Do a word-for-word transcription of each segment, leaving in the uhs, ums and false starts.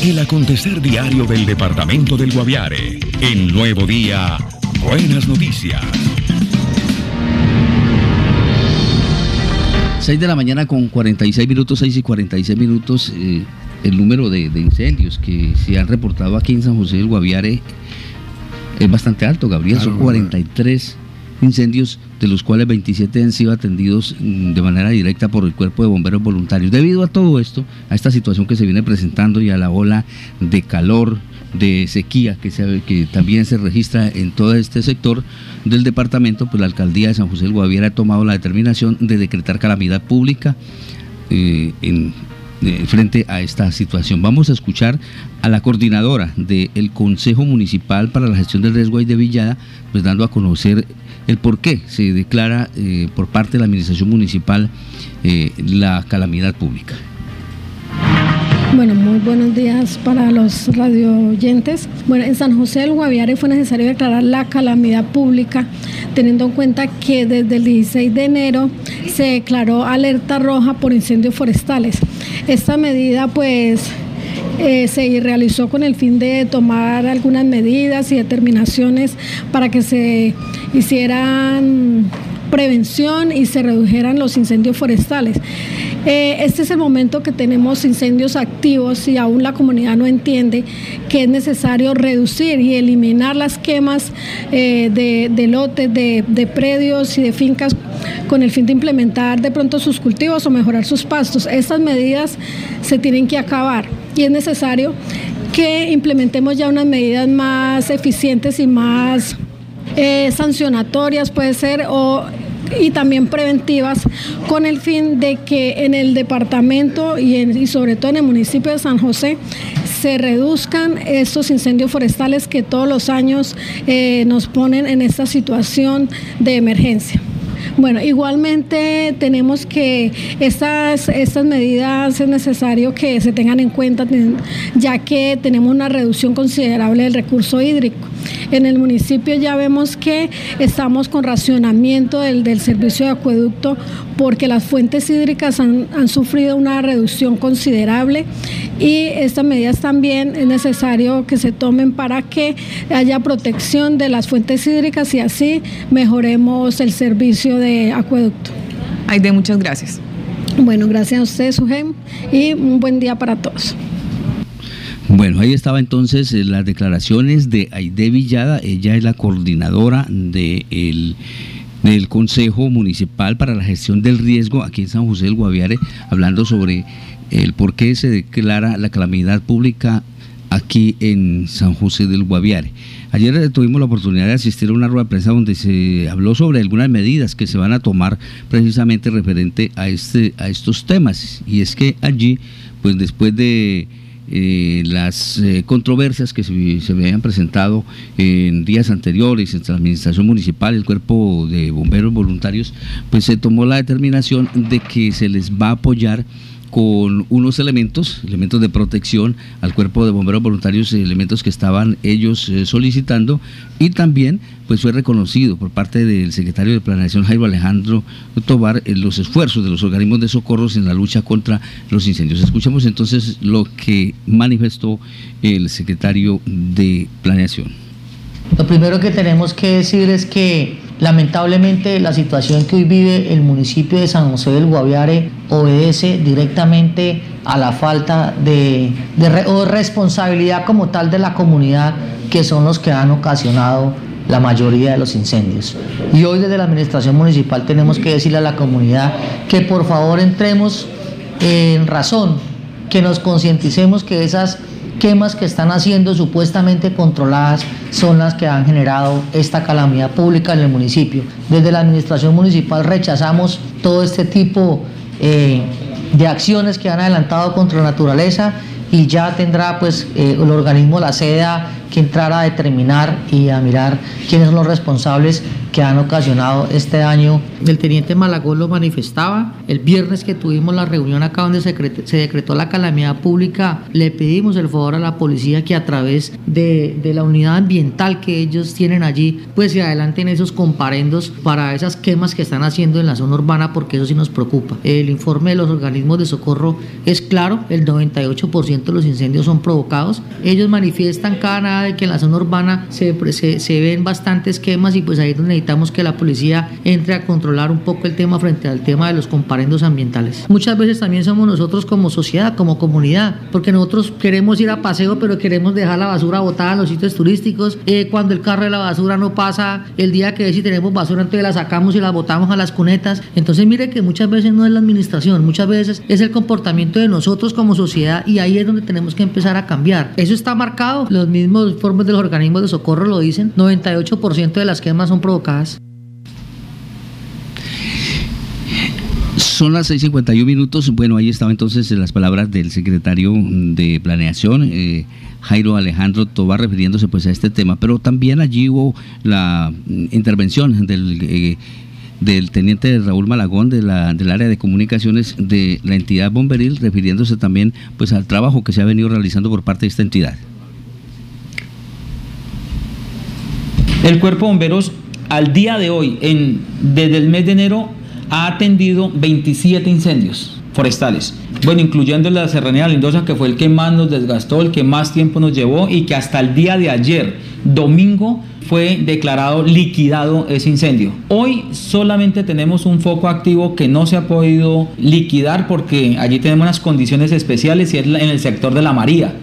El acontecer diario del departamento del Guaviare. En Nuevo Día, buenas noticias. seis de la mañana con cuarenta y seis minutos, seis y cuarenta y seis minutos. Eh, el número de, de incendios que se han reportado aquí en San José del Guaviare es bastante alto, Gabriel. Claro, son cuarenta y tres incendios, de los cuales veintisiete han sido atendidos de manera directa por el Cuerpo de Bomberos Voluntarios. Debido a todo esto, a esta situación que se viene presentando y a la ola de calor, de sequía que, se, que también se registra en todo este sector del departamento, pues la Alcaldía de San José del Guaviare ha tomado la determinación de decretar calamidad pública eh, en, eh, frente a esta situación. Vamos a escuchar a la coordinadora del Consejo Municipal para la Gestión del Riesgo de Villada, pues dando a conocer el por qué se declara eh, por parte de la Administración Municipal eh, la calamidad pública. Bueno, muy buenos días para los radioyentes. Bueno, en San José del Guaviare fue necesario declarar la calamidad pública, teniendo en cuenta que desde el dieciséis de enero se declaró alerta roja por incendios forestales. Esta medida, pues, Eh, se realizó con el fin de tomar algunas medidas y determinaciones para que se hicieran prevención y se redujeran los incendios forestales. Eh, este es el momento que tenemos incendios activos y aún la comunidad no entiende que es necesario reducir y eliminar las quemas eh, de, de lotes, de, de predios y de fincas con el fin de implementar de pronto sus cultivos o mejorar sus pastos. Estas medidas se tienen que acabar y es necesario que implementemos ya unas medidas más eficientes y más eh, sancionatorias, puede ser, o y también preventivas, con el fin de que en el departamento y, en, y sobre todo en el municipio de San José se reduzcan estos incendios forestales que todos los años eh, nos ponen en esta situación de emergencia. Bueno, igualmente tenemos que estas, estas medidas es necesario que se tengan en cuenta, ya que tenemos una reducción considerable del recurso hídrico. En el municipio ya vemos que estamos con racionamiento del, del servicio de acueducto porque las fuentes hídricas han, han sufrido una reducción considerable y estas medidas también es necesario que se tomen para que haya protección de las fuentes hídricas y así mejoremos el servicio de acueducto. Aide, muchas gracias. Bueno, gracias a usted, Sugem, y un buen día para todos. Bueno, ahí estaba entonces eh, las declaraciones de Aide Villada. Ella es la coordinadora de el, del Consejo Municipal para la Gestión del Riesgo aquí en San José del Guaviare, hablando sobre el por qué se declara la calamidad pública aquí en San José del Guaviare. Ayer tuvimos la oportunidad de asistir a una rueda de prensa donde se habló sobre algunas medidas que se van a tomar precisamente referente a, este, a estos temas, y es que allí, pues después de Eh, las eh, controversias que se, se habían presentado en días anteriores entre la administración municipal y el Cuerpo de Bomberos Voluntarios, pues se tomó la determinación de que se les va a apoyar con unos elementos, elementos de protección al Cuerpo de Bomberos Voluntarios, elementos que estaban ellos eh, solicitando, y también pues fue reconocido por parte del secretario de Planeación, Jairo Alejandro Tobar, en los esfuerzos de los organismos de socorros en la lucha contra los incendios. Escuchemos entonces lo que manifestó el secretario de Planeación. Lo primero que tenemos que decir es que lamentablemente la situación que hoy vive el municipio de San José del Guaviare obedece directamente a la falta de, de re, o responsabilidad como tal de la comunidad, que son los que han ocasionado la mayoría de los incendios. Y hoy desde la administración municipal tenemos que decirle a la comunidad que por favor entremos en razón, que nos concienticemos que esas quemas que están haciendo supuestamente controladas son las que han generado esta calamidad pública en el municipio. Desde la administración municipal rechazamos todo este tipo eh, de acciones que han adelantado contra la naturaleza, y ya tendrá pues eh, el organismo La Seda que entrar a determinar y a mirar quiénes son los responsables que han ocasionado este daño. El teniente Malagón lo manifestaba. El viernes que tuvimos la reunión acá donde se, se decretó la calamidad pública, le pedimos el favor a la policía que a través de, de la unidad ambiental que ellos tienen allí, pues se adelanten esos comparendos para esas quemas que están haciendo en la zona urbana, porque eso sí nos preocupa. El informe de los organismos de socorro es claro, el noventa y ocho por ciento de los incendios son provocados. Ellos manifiestan cada nada de que en la zona urbana se, se, se ven bastantes quemas, y pues ahí es donde necesitamos que la policía entre a controlar un poco el tema frente al tema de los comparendos ambientales. Muchas veces también somos nosotros como sociedad, como comunidad, porque nosotros queremos ir a paseo, pero queremos dejar la basura botada en los sitios turísticos. Eh, cuando el carro de la basura no pasa, el día que si tenemos basura, entonces la sacamos y la botamos a las cunetas. Entonces mire que muchas veces no es la administración, muchas veces es el comportamiento de nosotros como sociedad, y ahí es donde tenemos que empezar a cambiar. Eso está marcado, los mismos informes de los organismos de socorro lo dicen, noventa y ocho por ciento de las quemas son provocadas. Son las seis cincuenta y uno minutos. Bueno, ahí estaba entonces las palabras del secretario de Planeación, eh, Jairo Alejandro Tobar, refiriéndose pues a este tema, pero también allí hubo la intervención del eh, del teniente Raúl Malagón de la, del área de comunicaciones de la entidad bomberil, refiriéndose también pues al trabajo que se ha venido realizando por parte de esta entidad. El Cuerpo de Bomberos al día de hoy, en, desde el mes de enero, ha atendido veintisiete incendios forestales, bueno, incluyendo la Serranía de la Lindosa, que fue el que más nos desgastó, el que más tiempo nos llevó, y que hasta el día de ayer, domingo, fue declarado liquidado ese incendio. Hoy solamente tenemos un foco activo que no se ha podido liquidar porque allí tenemos unas condiciones especiales, y es en el sector de La María.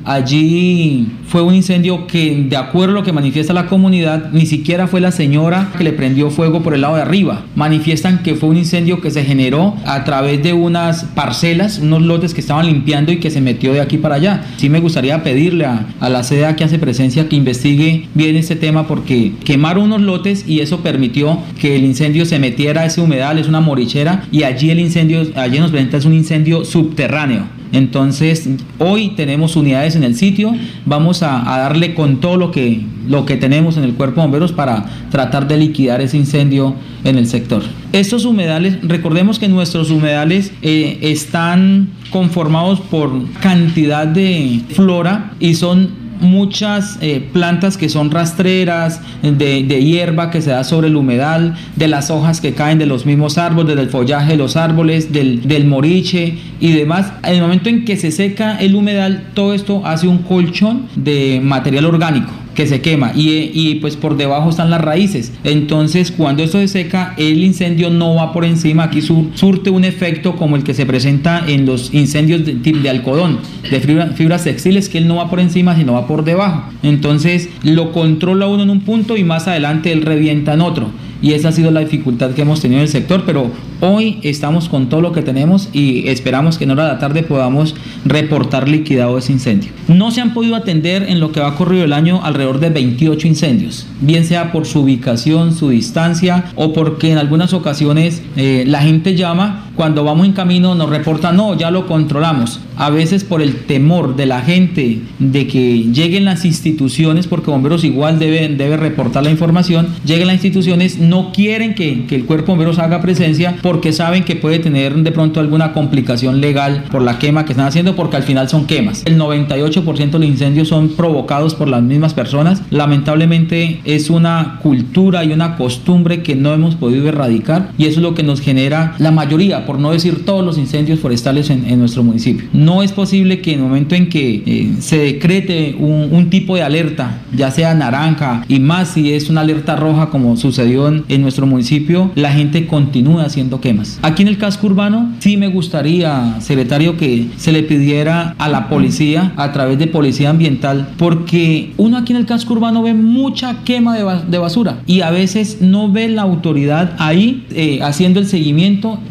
Allí fue un incendio que, de acuerdo a lo que manifiesta la comunidad, ni siquiera fue la señora que le prendió fuego por el lado de arriba. Manifiestan que fue un incendio que se generó a través de unas parcelas, unos lotes que estaban limpiando, y que se metió de aquí para allá. Sí me gustaría pedirle a, a la C E D A que hace presencia que investigue bien este tema, porque quemaron unos lotes y eso permitió que el incendio se metiera a ese humedal, es una morichera, y allí el incendio, allí nos presenta es un incendio subterráneo. Entonces hoy tenemos unidades en el sitio, vamos a, a darle con todo lo que, lo que tenemos en el Cuerpo de Bomberos para tratar de liquidar ese incendio en el sector. Estos humedales, recordemos que nuestros humedales eh, están conformados por cantidad de flora, y son muchas eh, plantas que son rastreras, de, de hierba que se da sobre el humedal, de las hojas que caen de los mismos árboles, del follaje de los árboles, del, del moriche y demás. En el momento en que se seca el humedal, todo esto hace un colchón de material orgánico que se quema, y, y pues por debajo están las raíces. Entonces cuando esto se seca, el incendio no va por encima. Aquí sur, surte un efecto como el que se presenta en los incendios de, de algodón, de fibra, fibras textiles, que él no va por encima sino va por debajo. Entonces lo controla uno en un punto y más adelante él revienta en otro, y esa ha sido la dificultad que hemos tenido en el sector, pero hoy estamos con todo lo que tenemos y esperamos que en hora de la tarde podamos reportar liquidado ese incendio. No se han podido atender en lo que va corrido el año alrededor de veintiocho incendios, bien sea por su ubicación, su distancia, o porque en algunas ocasiones eh, la gente llama, cuando vamos en camino nos reporta, no, ya lo controlamos. A veces por el temor de la gente de que lleguen las instituciones, porque Bomberos igual debe, debe reportar la información, lleguen las instituciones, no quieren que, que el Cuerpo de Bomberos haga presencia, porque saben que puede tener de pronto alguna complicación legal por la quema que están haciendo, porque al final son quemas. El noventa y ocho por ciento de los incendios son provocados por las mismas personas. Lamentablemente es una cultura y una costumbre que no hemos podido erradicar, y eso es lo que nos genera la mayoría, por no decir todos los incendios forestales en, en nuestro municipio. No es posible que en el momento en que eh, se decrete un, un tipo de alerta, ya sea naranja, y más si es una alerta roja como sucedió en, en nuestro municipio, la gente continúa haciendo quemas. Aquí en el casco urbano sí me gustaría, secretario, que se le pidiera a la policía, a través de policía ambiental, porque uno aquí en el casco urbano ve mucha quema de, ba de basura, y a veces no ve la autoridad ahí eh, haciendo el seguimiento y aplicando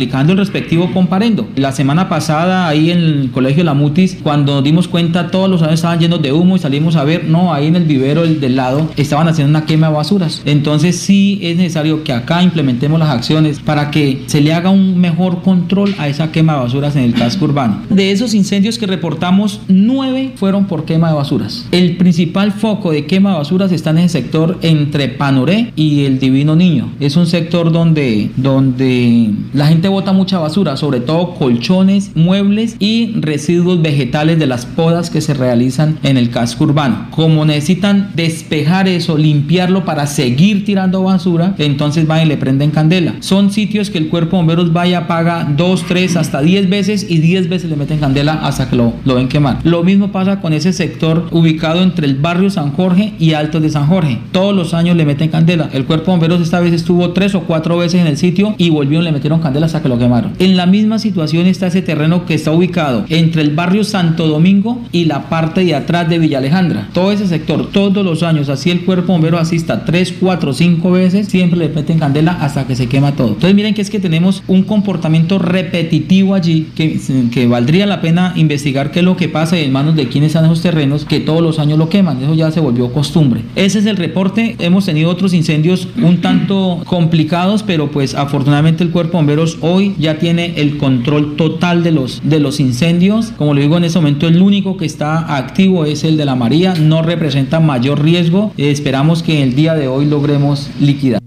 aplicando el respectivo comparendo. La semana pasada ahí en el colegio La Mutis, cuando nos dimos cuenta todos los años estaban llenos de humo y salimos a ver, no, ahí en el vivero del, del lado estaban haciendo una quema de basuras. Entonces sí es necesario que acá implementemos las acciones para que se le haga un mejor control a esa quema de basuras en el casco urbano. De esos incendios que reportamos, nueve fueron por quema de basuras. El principal foco de quema de basuras está en el sector entre Panoré y el Divino Niño. Es un sector donde, donde la gente bota mucha basura, sobre todo colchones, muebles y residuos vegetales de las podas que se realizan en el casco urbano. Como necesitan despejar eso, limpiarlo para seguir tirando basura, entonces van y le prenden candela. Son sitios que el cuerpo de bomberos vaya, paga dos, tres, hasta diez veces y diez veces le meten candela hasta que lo, lo ven quemar. Lo mismo pasa con ese sector ubicado entre el barrio San Jorge y Altos de San Jorge. Todos los años le meten candela. El cuerpo de bomberos esta vez estuvo tres o cuatro veces en el sitio y volvieron, le metieron candela hasta que lo quemaron. En la misma situación está ese terreno que está ubicado entre el barrio Santo Domingo y la parte de atrás de Villa Alejandra. Todo ese sector, todos los años, así el cuerpo de bomberos asista tres, cuatro, cinco veces, siempre le meten candela hasta que se quema todo. Entonces miren que es que tenemos un comportamiento repetitivo allí que, que valdría la pena investigar qué es lo que pasa y en manos de quiénes están esos terrenos que todos los años lo queman. Eso ya se volvió costumbre. Ese es el reporte. Hemos tenido otros incendios un tanto complicados, pero pues afortunadamente el cuerpo de bomberos hoy ya tiene el control total de los, de los incendios. Como le digo, en este momento el único que está activo es el de la María, no representa mayor riesgo. Eh, esperamos que el día de hoy logremos liquidar.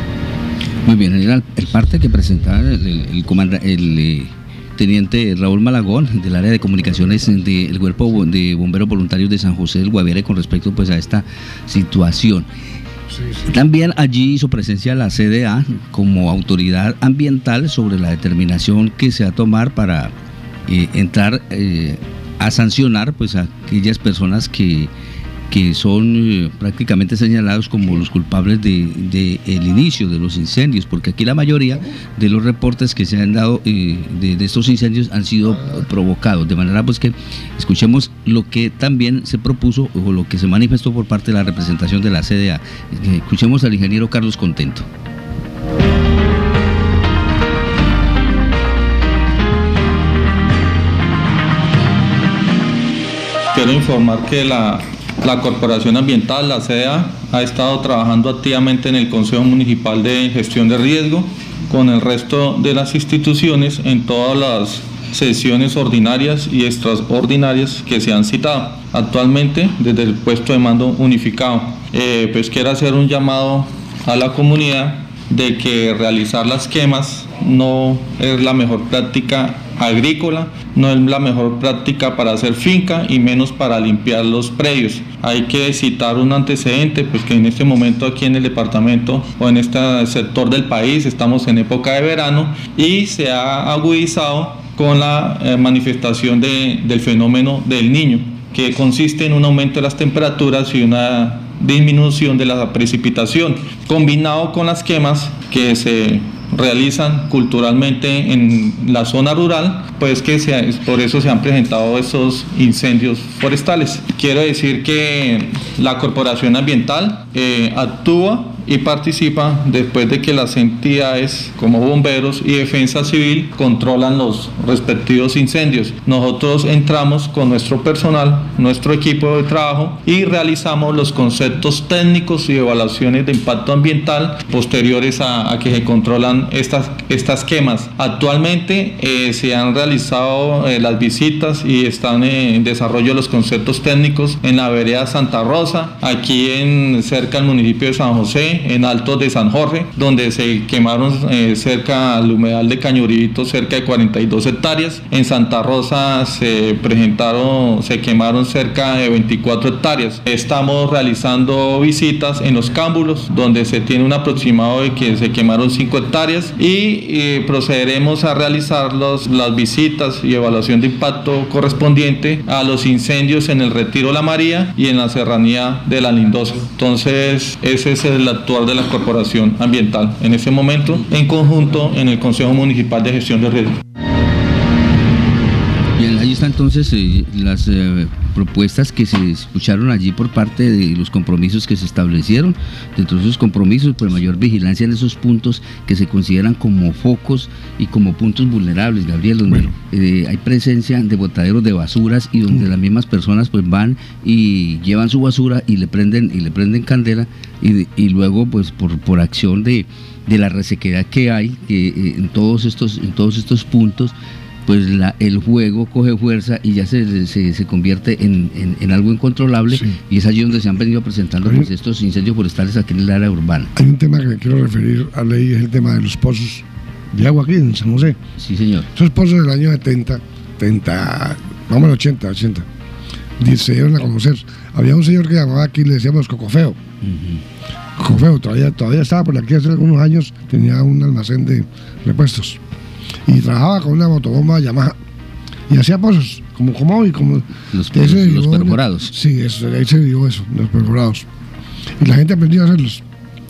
Muy bien, general, el parte que presentaba el, el, el, comanda, el eh, teniente Raúl Malagón del área de comunicaciones del Cuerpo de Bomberos Voluntarios de San José del Guaviare con respecto pues a esta situación. Sí, sí. También allí hizo presencia la C D A como autoridad ambiental sobre la determinación que se va a tomar para eh, entrar eh, a sancionar pues a aquellas personas que que son eh, prácticamente señalados como los culpables de, de el inicio de los incendios, porque aquí la mayoría de los reportes que se han dado eh, de, de estos incendios han sido provocados, de manera pues que escuchemos lo que también se propuso o lo que se manifestó por parte de la representación de la C D A. Eh, escuchemos al ingeniero Carlos Contento. Quiero informar que la La Corporación Ambiental, la C D A, ha estado trabajando activamente en el Consejo Municipal de Gestión de Riesgo con el resto de las instituciones en todas las sesiones ordinarias y extraordinarias que se han citado. Actualmente, desde el puesto de mando unificado, eh, pues quiero hacer un llamado a la comunidad de que realizar las quemas no es la mejor práctica agrícola, no es la mejor práctica para hacer finca y menos para limpiar los predios. Hay que citar un antecedente, pues que en este momento aquí en el departamento o en este sector del país estamos en época de verano y se ha agudizado con la eh, manifestación de, del fenómeno del Niño, que consiste en un aumento de las temperaturas y una disminución de la precipitación, combinado con las quemas que se realizan culturalmente en la zona rural, pues que se, por eso se han presentado esos incendios forestales. Quiero decir que la Corporación Ambiental eh, actúa y participa después de que las entidades como bomberos y defensa civil controlan los respectivos incendios. Nosotros entramos con nuestro personal, nuestro equipo de trabajo y realizamos los conceptos técnicos y evaluaciones de impacto ambiental posteriores a, a que se controlan estas, estas quemas. Actualmente eh, se han realizado eh, las visitas y están en desarrollo los conceptos técnicos en la vereda Santa Rosa, aquí en cerca del municipio de San José, en Altos de San Jorge, donde se quemaron eh, cerca al humedal de Cañurito cerca de cuarenta y dos hectáreas. En Santa Rosa se presentaron, se quemaron cerca de veinticuatro hectáreas. Estamos realizando visitas en los cámbulos, donde se tiene un aproximado de que se quemaron cinco hectáreas y eh, procederemos a realizar los, las visitas y evaluación de impacto correspondiente a los incendios en el Retiro La María y en la serranía de La Lindosa. Entonces ese es el actuar de la Corporación Ambiental en ese momento, en conjunto en el Consejo Municipal de Gestión de Riesgo. Bien, ahí está entonces eh, las eh, propuestas que se escucharon allí por parte de los compromisos que se establecieron. Dentro de esos compromisos, pues mayor vigilancia en esos puntos que se consideran como focos y como puntos vulnerables, Gabriel, donde bueno. eh, hay presencia de botaderos de basuras y donde mm. las mismas personas pues van y llevan su basura y le prenden y le prenden candela y, y luego pues por, por acción de, de la resequedad que hay que, eh, en todos estos en todos estos puntos, pues la, el juego coge fuerza y ya se, se, se convierte en, en, en algo incontrolable, sí. Y es allí donde se han venido presentando pues, estos incendios forestales aquí en el área urbana. Hay un tema que me quiero referir a ley, es el tema de los pozos de agua aquí en San José. Sí, señor. Esos pozos del año setenta, setenta, vamos al ochenta, ochenta, se dieron a conocer. Había un señor que llamaba aquí, le decíamos Cocofeo. Uh-huh. Cocofeo, todavía, todavía estaba por aquí hace algunos años, tenía un almacén de repuestos. Y trabajaba con una motobomba Yamaha y hacía pozos, como, como hoy, como los, los, dio, los perforados. Sí, eso, ahí se dio eso, los perforados. Y la gente aprendió a hacerlos.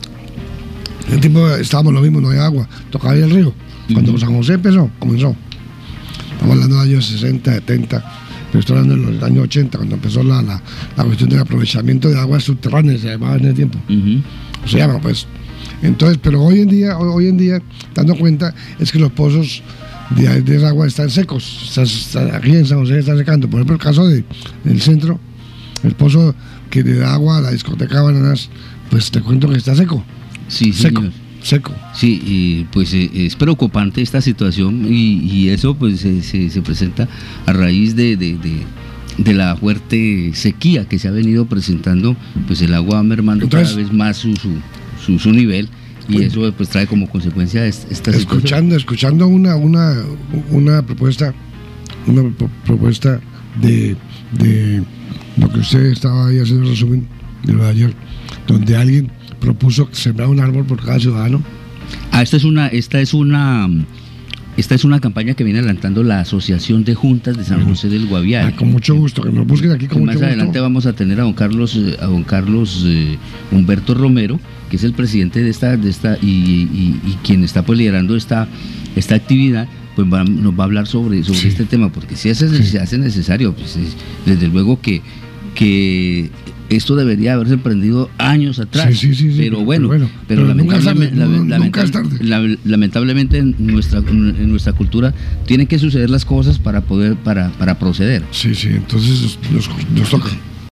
En el tiempo estábamos lo mismo, no había agua, tocaba ir al río. Cuando uh-huh. San José empezó, comenzó. Estamos hablando de los años sesenta, setenta, pero estoy hablando de los años ochenta, cuando empezó la, la, la cuestión del aprovechamiento de aguas subterráneas, se llamaba en el tiempo. Uh-huh. Se llama, pues. Entonces, pero hoy en día, hoy en día, dando cuenta, es que los pozos de, de esa agua están secos. Está, está, aquí en San José está secando. Por ejemplo, el caso de, del centro, el pozo que le da agua a la discoteca Bananas, pues te cuento que está seco. Sí, seco, señor. Seco. Sí, y pues eh, es preocupante esta situación y, y eso pues eh, se, se presenta a raíz de, de, de de la fuerte sequía que se ha venido presentando, pues el agua va mermando. Entonces, cada vez más su, su, su, su nivel y pues, eso pues trae como consecuencia esta escuchando situación. Escuchando una, una, una propuesta una pro- propuesta de, de lo que usted estaba ahí haciendo el resumen de lo de ayer, donde alguien propuso sembrar un árbol por cada ciudadano. Ah, esta es una, esta es una Esta es una campaña que viene adelantando la Asociación de Juntas de San José del Guaviare. Ah, con mucho gusto, que nos busquen aquí con y mucho más gusto. Más adelante vamos a tener a don Carlos, a don Carlos eh, Humberto Romero, que es el presidente de esta, de esta y, y, y quien está pues liderando esta, esta actividad, pues va, nos va a hablar sobre, sobre sí. este tema, porque si hace, sí. se hace necesario, pues es, desde luego que, que esto debería haberse emprendido años atrás, sí, sí, sí, sí, pero, bueno, pero, bueno, pero, pero lamentablemente, nunca es tarde, la, nunca es tarde. la, lamentablemente en nuestra, en nuestra cultura tienen que suceder las cosas para poder para, para proceder. Sí, sí, entonces nos, nos toca.